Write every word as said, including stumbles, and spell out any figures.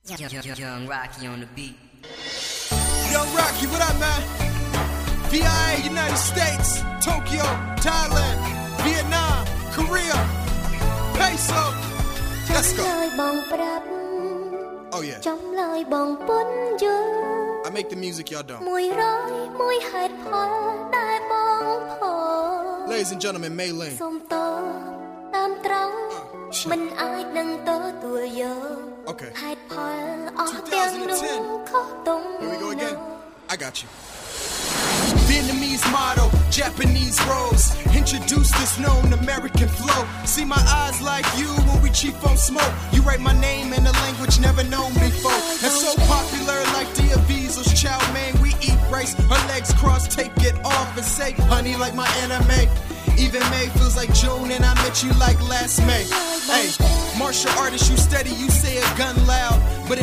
Young Rocky on the beat. Young Rocky, what up, man? V I A, United States, Tokyo, Thailand, Vietnam, Korea, Peso. Let's go. Oh yeah. I make the music, y'all don't. Ladies and gentlemen, Mei Ling. Okay. twenty ten. Here we go again. I got you. Vietnamese motto, Japanese rose. Introduce this known American flow. See my eyes like you when we cheap on smoke. You write my name in a language never known before. And so popular like Dia Viesel's chow mein. We eat rice, her legs crossed, take it off and say, honey, like my anime. Even May feels like June and I met you like last May. Hey, martial artist, you steady, you say a gun loud, but